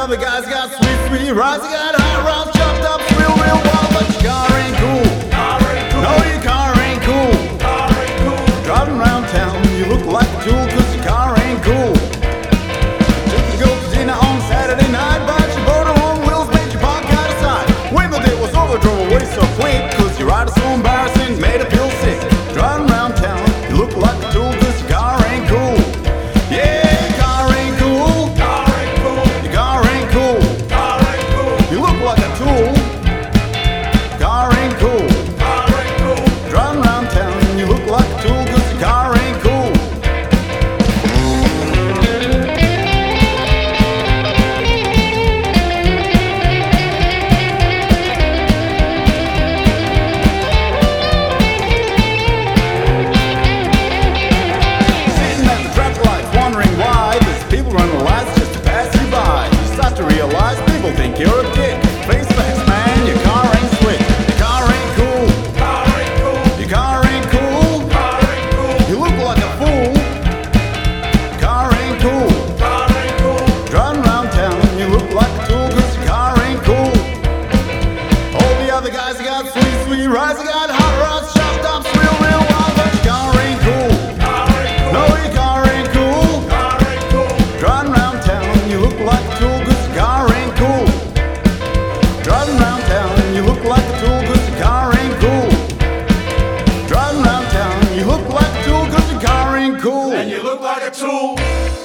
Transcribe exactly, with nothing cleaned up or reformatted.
other guys got sweet, sweet rides. You got hot rods, chopped up, real, real wild, but your car ain't cool. No, your car ain't cool. Driving around town, you look like a tool, cause your car ain't cool. Took you to go to dinner on Saturday night, but you bought her on wheels, made you park out of sight. When the day was over, drove away so quick, cause your ride is so embarrassing, made her feel sick. Driving around town, you look like a tool, cause your car ain't cool. Yeah, your car ain't cool. Your car ain't cool. You look like a tool. Car ain't cool. Driving around town, you look like a tool, cause your car ain't cool. Sitting at the traffic lights, wondering why there's people running the lights just to pass you by. You start to realize people think you're a dick. Face facts, man, your car ain't slick. Your car ain't cool. Your car ain't cool. You look like a fool. Car ain't cool. Driving around town, you look like a tool, cause your car ain't cool. All the other guys got sweet, sweet rides. They got hot rods, chopped up, real, real wild, but your car ain't cool. No, your car ain't cool. Driving around town, you look like a tool, cause your car ain't cool. Driving around town, you look like a tool, cause your car ain't cool. Driving around town, you look like a tool, cause your car ain't cool. And you look like a tool.